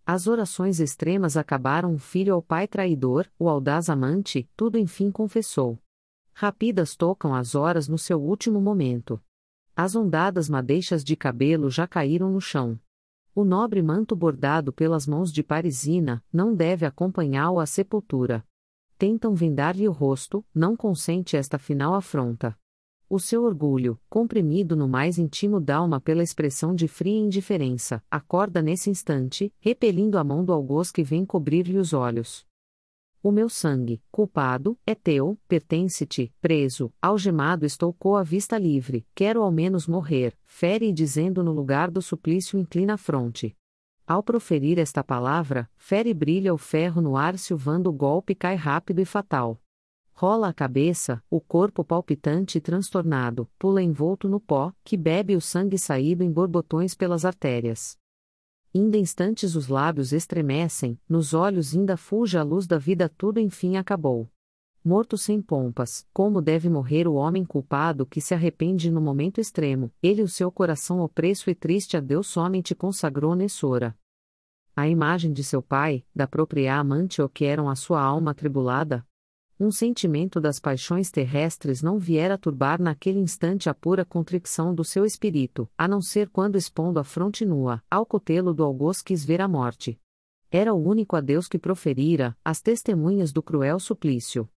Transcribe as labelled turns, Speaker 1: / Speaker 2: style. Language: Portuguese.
Speaker 1: As orações extremas acabaram o filho ao pai traidor, o audaz amante, tudo enfim confessou. Rapidas tocam as horas no seu último momento. As ondadas madeixas de cabelo já caíram no chão. O nobre manto bordado pelas mãos de Parisina, não deve acompanhá-lo à sepultura. Tentam vendar-lhe o rosto, não consente esta final afronta. O seu orgulho, comprimido no mais íntimo d'alma pela expressão de fria indiferença, acorda nesse instante, repelindo a mão do algoz que vem cobrir-lhe os olhos. O meu sangue, culpado, é teu, pertence-te, preso, algemado estou com a vista livre, quero ao menos morrer, fere e dizendo no lugar do suplício inclina a fronte. Ao proferir esta palavra, fere e brilha o ferro no ar silvando o golpe cai rápido e fatal. Rola a cabeça, o corpo palpitante e transtornado, pula envolto no pó, que bebe o sangue saído em borbotões pelas artérias. Inda instantes os lábios estremecem, nos olhos ainda fulge a luz da vida tudo enfim acabou. Morto sem pompas, como deve morrer o homem culpado que se arrepende no momento extremo, ele o seu coração opresso e triste a Deus somente consagrou nessora. A imagem de seu pai, da própria amante o que eram a sua alma atribulada, um sentimento das paixões terrestres não viera turbar naquele instante a pura contrição do seu espírito, a não ser quando expondo a fronte nua, ao cotelo do algoz quis ver a morte. Era o único adeus que proferira, as testemunhas do cruel suplício.